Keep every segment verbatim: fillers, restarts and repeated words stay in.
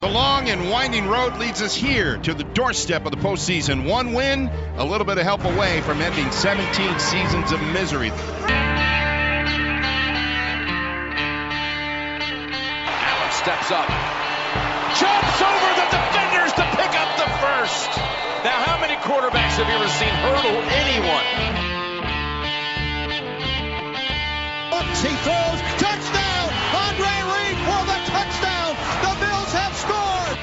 The long and winding road leads us here to the doorstep of the postseason. One win, a little bit of help away from ending seventeen seasons of misery. Allen steps up, jumps over the defenders to pick up the first. Now, how many quarterbacks have you ever seen hurdle anyone? He throws, touchdown! Andre Reed for the touchdown! The Bills have scored!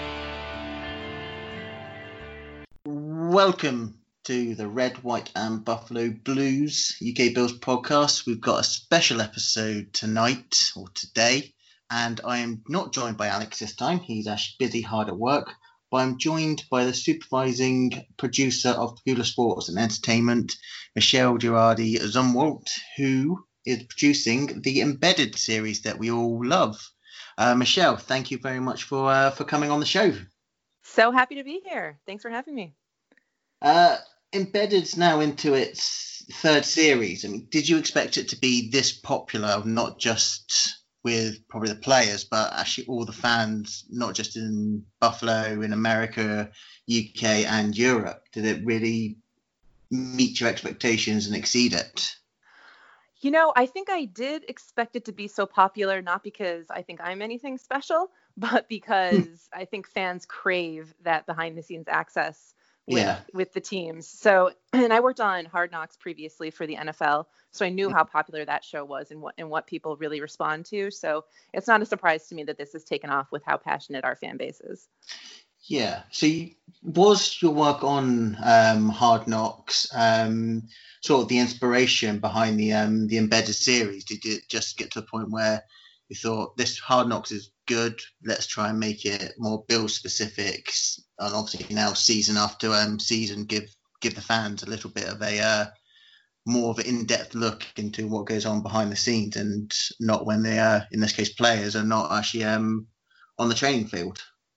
Welcome to the Red, White and Buffalo Blues U K Bills podcast. We've got a special episode tonight or today, and I am not joined by Alex this time. He's actually busy hard at work, but I'm joined by the supervising producer of Pagula Sports and Entertainment, Michelle Girardi Zumwalt, who is producing the Embedded series that we all love. Uh, Michelle, thank you very much for uh, for coming on the show. So happy to be here. Thanks for having me. Uh, Embedded's now into its third series. I mean, did you expect it to be this popular, not just with probably the players, but actually all the fans, not just in Buffalo, in America, U K and Europe? Did it really meet your expectations and exceed it? You know, I think I did expect it to be so popular, not because I think I'm anything special, but because I think fans crave that behind the scenes access with, yeah. with the teams. So, and I worked on Hard Knocks previously for the N F L, so I knew how popular that show was and what and what people really respond to. So it's not a surprise to me that this has taken off with how passionate our fan base is. Yeah. So you, was your work on um, Hard Knocks um, sort of the inspiration behind the um, the Embedded series? Did it just get to a point where you thought this Hard Knocks is good, let's try and make it more Bill specific, and obviously now season after um, season give give the fans a little bit of a uh, more of an in-depth look into what goes on behind the scenes, and not when they are, in this case, players are not actually um, on the training field?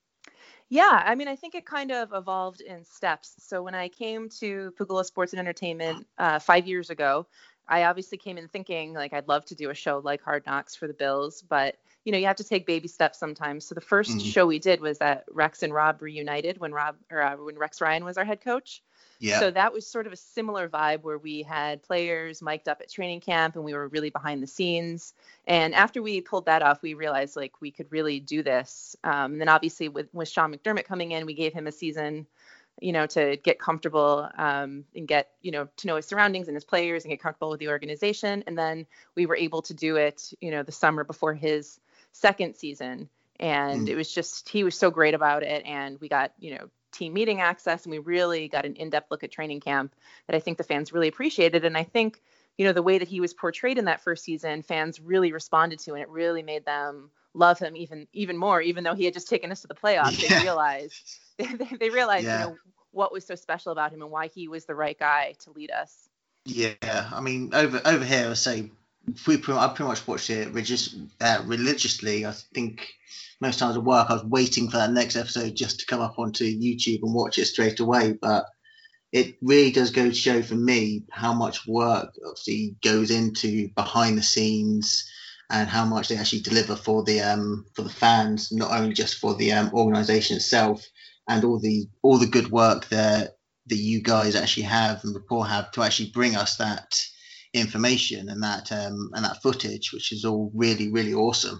Yeah, I mean, I think it kind of evolved in steps. So when I came to Pagula Sports and Entertainment uh, five years ago, I obviously came in thinking like I'd love to do a show like Hard Knocks for the Bills, but you know you have to take baby steps sometimes. So the first mm-hmm. show we did was that Rex and Rob reunited when Rob or uh, when Rex Ryan was our head coach. Yeah. So that was sort of a similar vibe where we had players mic'd up at training camp and we were really behind the scenes. And after we pulled that off, we realized like we could really do this. Um, and then obviously with, with Sean McDermott coming in, we gave him a season, you know, to get comfortable um, and get, you know, to know his surroundings and his players and get comfortable with the organization. And then we were able to do it, you know, the summer before his second season. And mm. it was just, he was so great about it. And we got, you know, team meeting access, and we really got an in-depth look at training camp that I think the fans really appreciated. And I think, you know, the way that he was portrayed in that first season, fans really responded to, and it really made them love him even, even more, even though he had just taken us to the playoffs. Yeah. They realized, they, they realized, yeah. you know, what was so special about him and why he was the right guy to lead us. Yeah. I mean, over, over here, I say, we pretty, I pretty much watched it religious, uh, religiously. I think most times at work, I was waiting for that next episode just to come up onto YouTube and watch it straight away. But it really does go to show for me how much work obviously goes into behind the scenes and how much they actually deliver for the um for the fans, not only just for the um, organization itself, and all the all the good work that that you guys actually have and rapport have to actually bring us that information and that um and that footage, which is all really really awesome.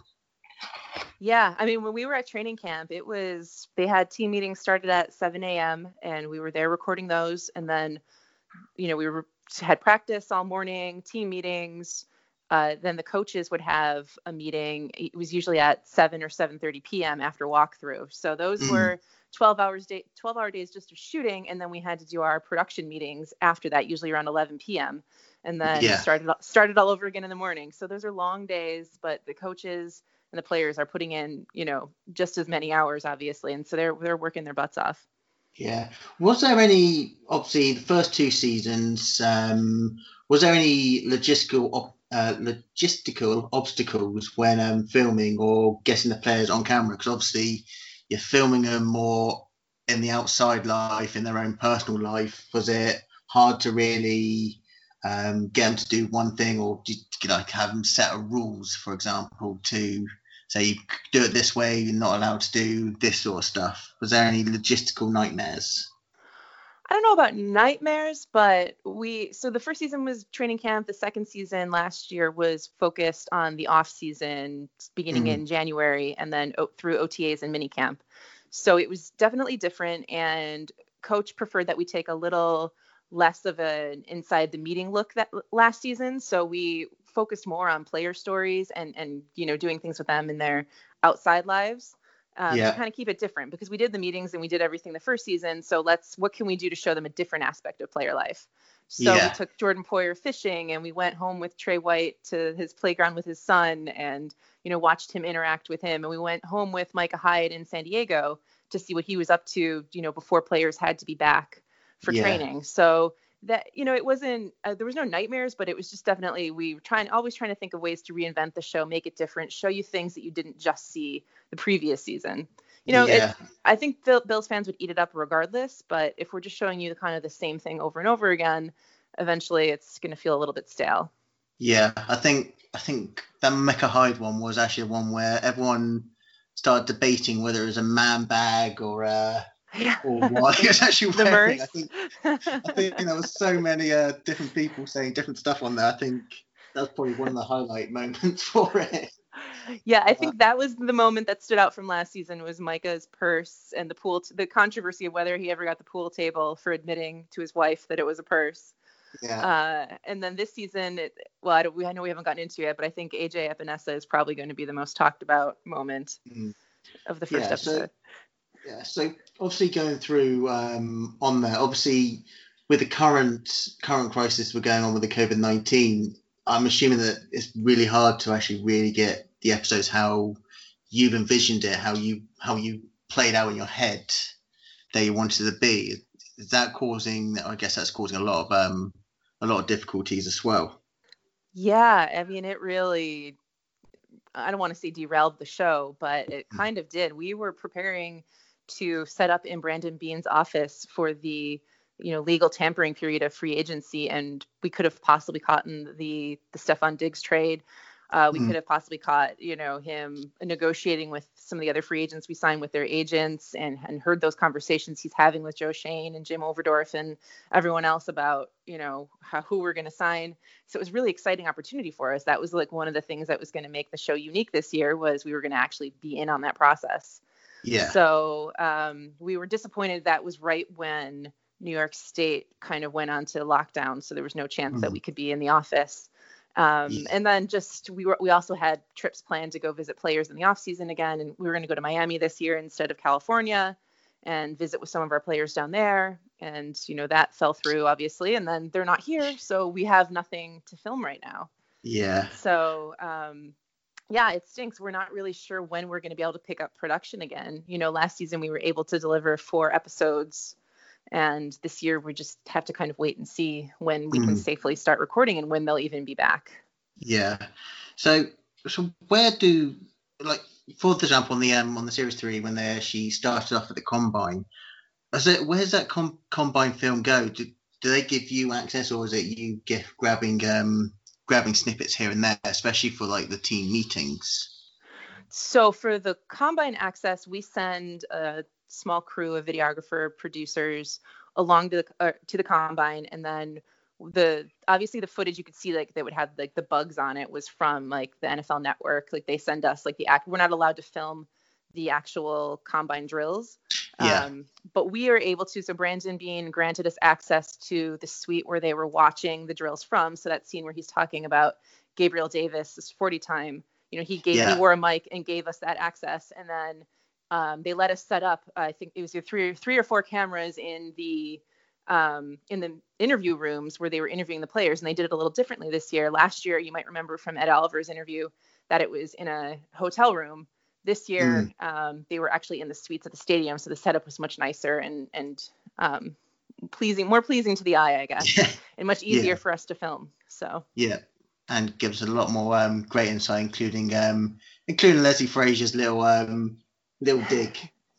Yeah, I mean, when we were at training camp, it was, they had team meetings started at seven a.m. and we were there recording those. And then, you know, we were, had practice all morning, team meetings. Uh, then the coaches would have a meeting. It was usually at seven or seven thirty p.m. after walkthrough. So those mm. were twelve hours day, twelve hour days just of shooting. And then we had to do our production meetings after that, usually around eleven p.m. And then yeah. started, started all over again in the morning. So those are long days, but the coaches and the players are putting in, you know, just as many hours, obviously. And so they're, they're working their butts off. Yeah. Was there any, obviously the first two seasons, um, was there any logistical, uh, logistical obstacles when um, filming or getting the players on camera? Because obviously you're filming them more in the outside life, in their own personal life. Was it hard to really um, get them to do one thing, or did you like have them set a rules, for example, to say you do it this way, you're not allowed to do this sort of stuff? Was there any logistical nightmares? I don't know about nightmares, but we, so the first season was training camp. The second season last year was focused on the off season beginning mm. in January and then o- through O T As and mini camp. So it was definitely different, and coach preferred that we take a little less of an inside the meeting look that last season. So we focused more on player stories and, and, you know, doing things with them in their outside lives. Um, yeah. to kind of keep it different, because we did the meetings and we did everything the first season. So let's, what can we do to show them a different aspect of player life? So yeah. we took Jordan Poyer fishing, and we went home with Trey White to his playground with his son and, you know, watched him interact with him. And we went home with Micah Hyde in San Diego to see what he was up to, you know, before players had to be back for yeah. training. So that, you know, it wasn't, uh, there was no nightmares, but it was just definitely, we were trying, always trying to think of ways to reinvent the show, make it different, show you things that you didn't just see the previous season. You know, yeah. it, I think the Bills fans would eat it up regardless, but if we're just showing you the kind of the same thing over and over again, eventually it's going to feel a little bit stale. Yeah, I think, I think that Micah Hyde one was actually one where everyone started debating whether it was a man bag or a, Yeah. or what he was actually wearing. I think, I think there was so many uh, different people saying different stuff on there. I think that's probably one of the highlight moments for it. Yeah, I think that was the moment that stood out from last season, was Micah's purse and the pool, t- the controversy of whether he ever got the pool table for admitting to his wife that it was a purse. Yeah. Uh, and then this season, it, well, I, don't, we, I know we haven't gotten into it, but I think A J Epinesa is probably going to be the most talked about moment mm. of the first yeah, episode. So, yeah, so obviously going through um, on there, obviously with the current current crisis we're going on with the COVID nineteen, I'm assuming that it's really hard to actually really get the episodes how you've envisioned it, how you how you played out in your head that you wanted to be. Is that causing? I guess that's causing a lot of um a lot of difficulties as well. Yeah, I mean, it really, I don't want to say derailed the show, but it kind of did. We were preparing to set up in Brandon Beane's office for the, you know, legal tampering period of free agency, and we could have possibly caught in the the Stephon Diggs trade. Uh, we mm. could have possibly caught, you know, him negotiating with some of the other free agents we signed with their agents, and, and heard those conversations he's having with Joe Shane and Jim Overdorf and everyone else about, you know, how, who we're going to sign. So it was a really exciting opportunity for us. That was like one of the things that was going to make the show unique this year, was we were going to actually be in on that process. Yeah. So um, we were disappointed that was right when New York State kind of went on to lockdown. So there was no chance mm. that we could be in the office. Um, yeah. And then just we were we also had trips planned to go visit players in the off season again, and we were going to go to Miami this year instead of California and visit with some of our players down there. And you know, that fell through, obviously, and then they're not here, so we have nothing to film right now. Yeah. So um, yeah, it stinks. We're not really sure when we're going to be able to pick up production again. You know, last season we were able to deliver four episodes. And this year we just have to kind of wait and see when we mm. can safely start recording and when they'll even be back. Yeah. So, so where do, like, for example, on the um on the series three, when they actually started off at the combine, is it, where's that com- combine film go? Do, do they give you access, or is it you get grabbing um grabbing snippets here and there, especially for like the team meetings? So for the combine access, we send a small crew of videographer producers along to the uh, to the combine, and then the obviously the footage you could see like that would have like the bugs on it was from like the N F L Network. Like they send us like the act. We're not allowed to film the actual combine drills, yeah. Um, but we are able to. So Brandon Beane granted us access to the suite where they were watching the drills from. So that scene where he's talking about Gabriel Davis' forty time. You know, he gave yeah. he wore a mic and gave us that access, and then um, they let us set up. I think it was three, three or four cameras in the um, in the interview rooms where they were interviewing the players, and they did it a little differently this year. Last year, you might remember from Ed Oliver's interview that it was in a hotel room. This year, mm. um, they were actually in the suites at the stadium, so the setup was much nicer and and um, pleasing, more pleasing to the eye, I guess, yeah. and much easier yeah. for us to film. So yeah, and gives us a lot more um, great insight, including um, including Leslie Frazier's little um, little dig.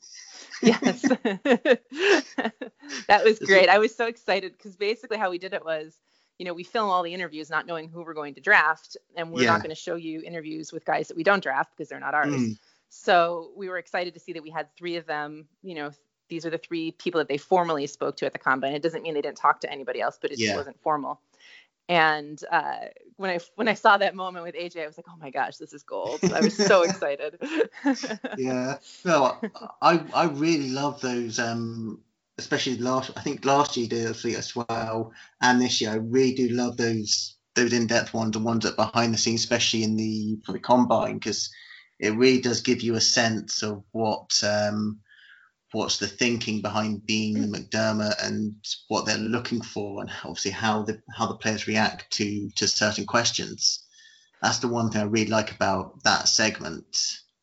Yes, that was great. I was so excited because basically how we did it was, you know, we film all the interviews not knowing who we're going to draft, and we're Yeah. not going to show you interviews with guys that we don't draft because they're not ours. Mm. So we were excited to see that we had three of them. You know, these are the three people that they formally spoke to at the combine. It doesn't mean they didn't talk to anybody else, but it Yeah. just wasn't formal. And uh, when I when I saw that moment with A J, I was like, oh my gosh, this is gold. I was so excited. Yeah. No, I I really love those. Um, especially last. I think last year did it as well, and this year I really do love those those in-depth ones, the ones that behind the scenes, especially in the for the combine, because it really does give you a sense of what um what's the thinking behind being McDermott and what they're looking for, and obviously how the how the players react to to certain questions. That's the one thing I really like about that segment.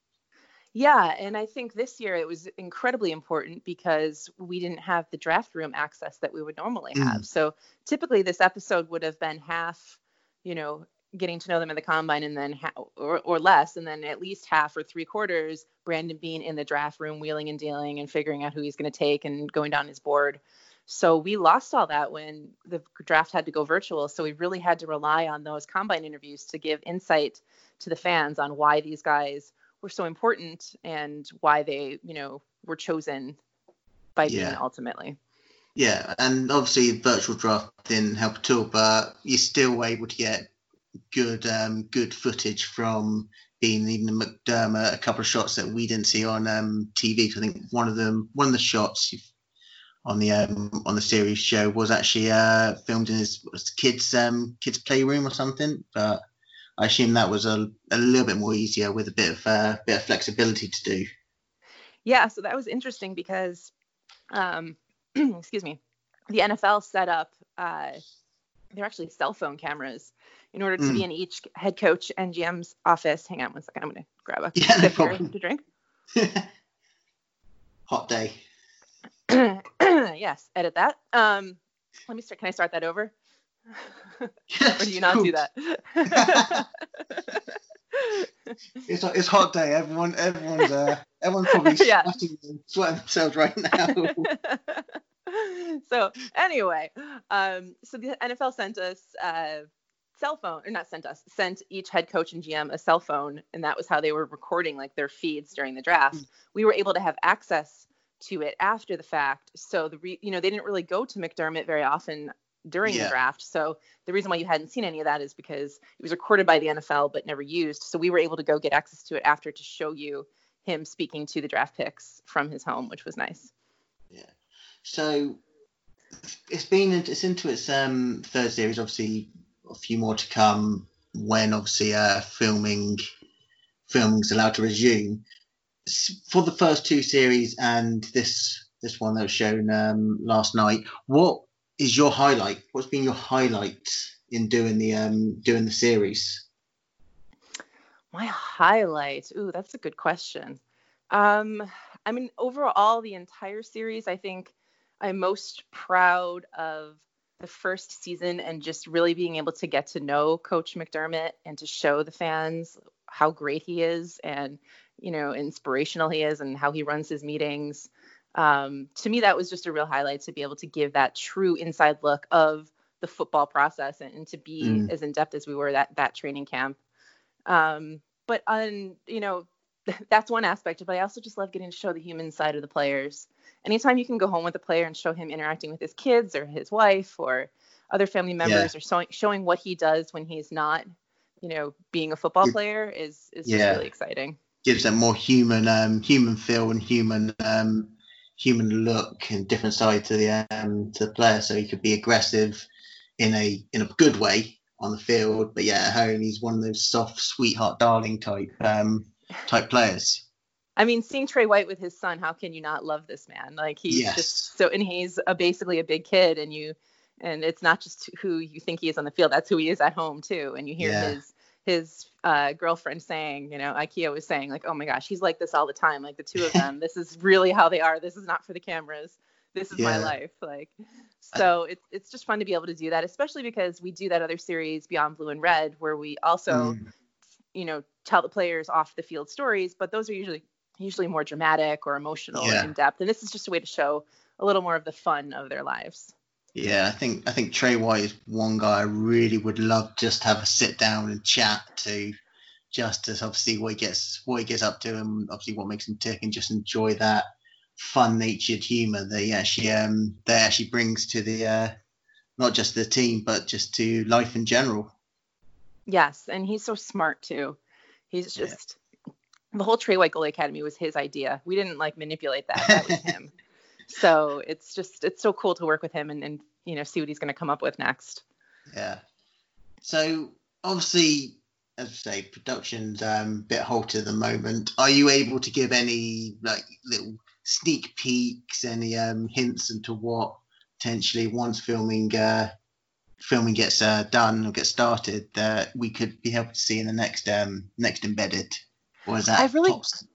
Yeah, and I think this year it was incredibly important because we didn't have the draft room access that we would normally have. Mm. So typically this episode would have been half, you know, getting to know them in the combine, and then ha- or, or less, and then at least half or three quarters Brandon being in the draft room, wheeling and dealing and figuring out who he's going to take and going down his board. So we lost all that when the draft had to go virtual. So we really had to rely on those combine interviews to give insight to the fans on why these guys were so important and why they, you know, were chosen by Yeah. Dean ultimately. Yeah, and obviously virtual draft didn't help at all, but you're still able to get good um, good footage from being even McDermott, a couple of shots that we didn't see on um, T V. I think one of them, one of the shots on the um, on the series show was actually uh, filmed in his was kids um, kids playroom or something. But I assume that was a, a little bit more easier with a bit of uh, bit of flexibility to do. Yeah, so that was interesting because, um, excuse me, the N F L set up, uh, they're actually cell phone cameras in order to Mm. be in each head coach and G M's office. Hang on one second, I'm going to grab a Yeah, no sip here problem. to drink. Hot day. Yes, edit that. Um, let me start. Can I start that over? Or do you not do that? It's it's hot day. Everyone everyone's uh, everyone's probably Yeah. sweating and sweating themselves right now. So anyway, um, so the N F L sent us uh, cell phone, or not sent us, sent each head coach and G M a cell phone, and that was how they were recording like their feeds during the draft. Mm. We were able to have access to it after the fact, so the re- you know they didn't really go to McDermott very often during Yeah. the draft. So the reason why you hadn't seen any of that is because it was recorded by the N F L but never used. So we were able to go get access to it after to show you him speaking to the draft picks from his home, which was nice. Yeah. So it's been it's into its um, third series. Obviously, a few more to come when obviously uh, filming filming's allowed to resume. S- For the first two series and this this one that was shown um, last night, what is your highlight? What's been your highlight in doing the um, doing the series? My highlight. Ooh, that's a good question. Um, I mean, overall, the entire series, I think I'm most proud of the first season and just really being able to get to know Coach McDermott and to show the fans how great he is and, you know, inspirational he is and how he runs his meetings. Um, to me, that was just a real highlight to be able to give that true inside look of the football process and, and to be Mm. as in depth as we were that that training camp. Um, but on, you know, that's one aspect, but I also just love getting to show the human side of the players. Anytime you can go home with a player and show him interacting with his kids or his wife or other family members, Yeah. or showing, showing what he does when he's not, you know, being a football It- player is, is just Yeah. really exciting. Gives that more human um, human feel and human um, human look and different side to the um, to the player. So he could be aggressive in a in a good way on the field, but yeah, at home he's one of those soft, sweetheart, darling type um, type players. I mean, seeing Trey White with his son, how can you not love this man? Like he's Yes. just so, and he's a, basically a big kid, and you, and it's not just who you think he is on the field. That's who he is at home too. And you hear Yeah. his his uh, girlfriend saying, you know, Ikea was saying like, oh my gosh, he's like this all the time. Like the two of them, this is really how they are. This is not for the cameras. This is my Yeah. life. Like, so it's it's just fun to be able to do that, especially because we do that other series Beyond Blue and Red, where we also, Mm. you know, tell the players off the field stories, but those are usually usually more dramatic or emotional Yeah. and in depth. And this is just a way to show a little more of the fun of their lives. Yeah, I think I think Trey White is one guy I really would love just to have a sit down and chat to, just to obviously what he gets what he gets up to and obviously what makes him tick, and just enjoy that fun natured humour that he actually um that actually brings to the uh, not just the team but just to life in general. Yes, and he's so smart too. He's just yeah. The whole Trey White Goalie Academy was his idea. We didn't like manipulate that. That was him. So it's just, it's so cool to work with him and, and you know, see what he's going to come up with next. Yeah. So obviously, as I say, production's um, a bit halted at the moment. Are you able to give any like little sneak peeks, any um, hints into what potentially once filming uh, filming gets uh, done or gets started that we could be able to see in the next um, next Embedded? Or is that I really tops?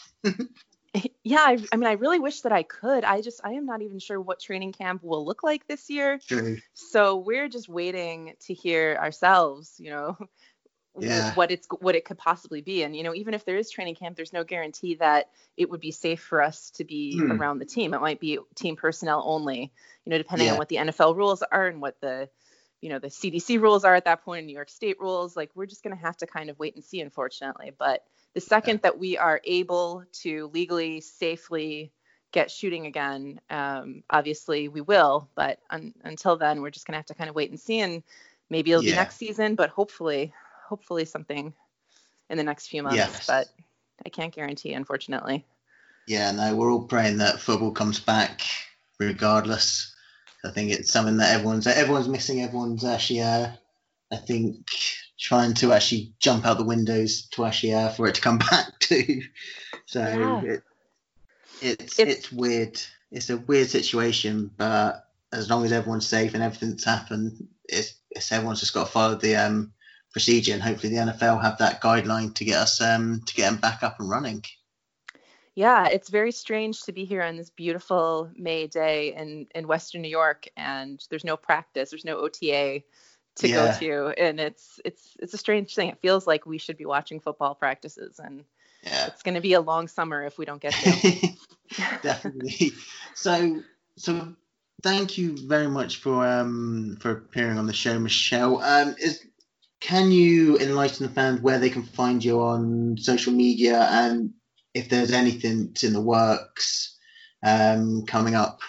Yeah, I, I mean, I really wish that I could. I just, I am not even sure what training camp will look like this year. True. So we're just waiting to hear ourselves, you know, yeah. what it's, what it could possibly be. And, you know, even if there is training camp, there's no guarantee that it would be safe for us to be hmm. around the team. It might be team personnel only, you know, depending yeah. on what the N F L rules are and what the, you know, the C D C rules are at that point, New York State rules. Like, we're just going to have to kind of wait and see, unfortunately. But the second yeah. that we are able to legally, safely get shooting again, um, obviously we will. But un- until then, we're just going to have to kind of wait and see. And maybe it'll yeah. be next season, but hopefully, hopefully something in the next few months. Yes. But I can't guarantee, unfortunately. Yeah, no, we're all praying that football comes back regardless. I think it's something that everyone's everyone's missing. Everyone's actually, uh, I think, trying to actually jump out the windows to actually uh, for it to come back to. So yeah. it, it's, it's it's weird. It's a weird situation, but as long as everyone's safe and everything's happened, it's, it's everyone's just got to follow the um, procedure, and hopefully the N F L have that guideline to get us um, to get them back up and running. Yeah, it's very strange to be here on this beautiful May day in, in Western New York, and there's no practice, there's no O T A to yeah. go to, and it's it's it's a strange thing. It feels like we should be watching football practices, and yeah. it's going to be a long summer if we don't get to. Definitely. So so thank you very much for um for appearing on the show, Michelle. Um, is can you enlighten the fans where they can find you on social media, and if there's anything in the works um, coming up?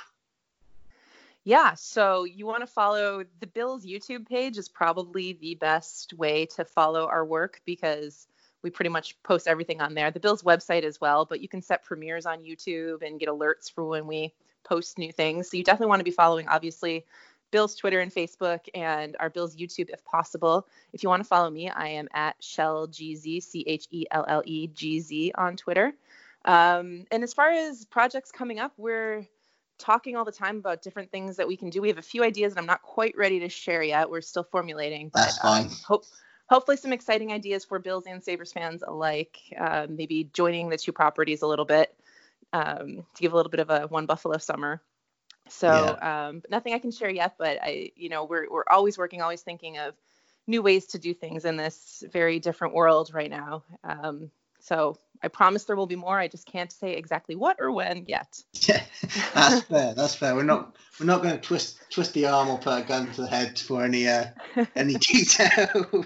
Yeah, so you want to follow the Bills YouTube page is probably the best way to follow our work, because we pretty much post everything on there. The Bills website as well, but you can set premieres on YouTube and get alerts for when we post new things. So you definitely want to be following, obviously, Bills Twitter and Facebook, and our Bills YouTube if possible. If you want to follow me, I am at Shell G Z, C H E L L E G Z on Twitter. Um, and as far as projects coming up, we're talking all the time about different things that we can do. We have a few ideas that I'm not quite ready to share yet. We're still formulating, but That's fine. Um, hope, hopefully some exciting ideas for Bills and Sabres fans alike. Uh, maybe joining the two properties a little bit um, to give a little bit of a one Buffalo summer. So yeah. um, nothing I can share yet, but I, you know, we're we're always working, always thinking of new ways to do things in this very different world right now. Um, so I promise there will be more. I just can't say exactly what or when yet. Yeah, that's fair. That's fair. We're not we're not going to twist twist the arm or put a gun to the head for any uh, any detail.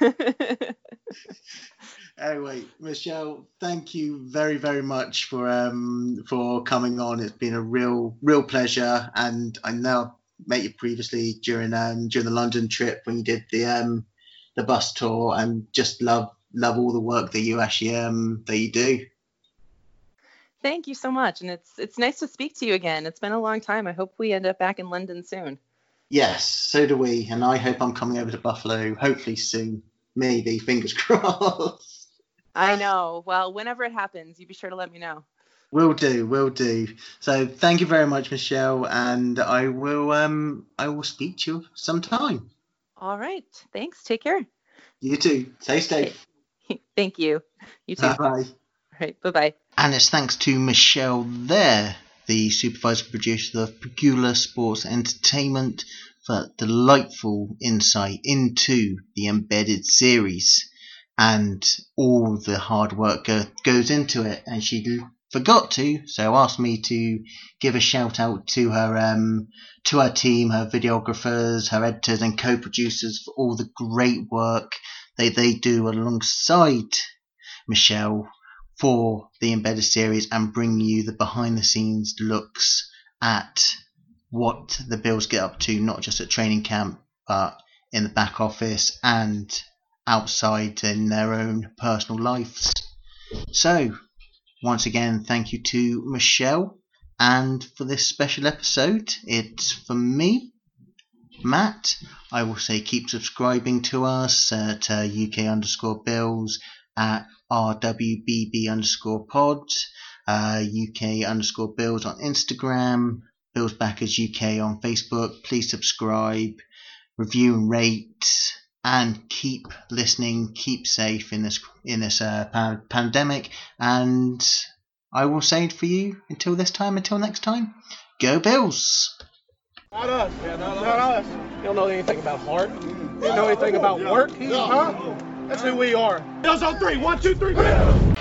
Anyway, Michelle, thank you very, very much for um for coming on. It's been a real, real pleasure, and I know I met you previously during um during the London trip when you did the um the bus tour, and just love love all the work that you actually um that you do. Thank you so much, and it's it's nice to speak to you again. It's been a long time. I hope we end up back in London soon. Yes, so do we, and I hope I'm coming over to Buffalo hopefully soon. Maybe, fingers crossed. I know. Well, whenever it happens, you be sure to let me know. Will do, will do. So thank you very much, Michelle, and I will um I will speak to you sometime. All right. Thanks. Take care. You too. Stay safe. Thank you. You too. Bye-bye. All right. Bye-bye. And it's thanks to Michelle there, the supervisor producer of Pegula Sports Entertainment, for delightful insight into the Embedded series and all the hard work go- goes into it. And she forgot to, so asked me to give a shout out to her um, to her team, her videographers, her editors and co-producers for all the great work they, they do alongside Michelle for the Embedded series and bring you the behind the scenes looks at what the Bills get up to, not just at training camp, but in the back office and outside in their own personal lives. So, once again, thank you to Michelle. And for this special episode, it's from me, Matt. I will say keep subscribing to us at uh, U K underscore Bills, at R W B B underscore pod, uh, U K underscore Bills on Instagram, Bills Backers U K on Facebook. Please subscribe, review and rate, and keep listening, keep safe in this in this uh, pa- pandemic. And I will say for you until this time, until next time, go Bills! Not us. Yeah, not, not us. You don't know anything about heart. You don't know anything about work, huh? That's who we are. Bills on three. One, two, three.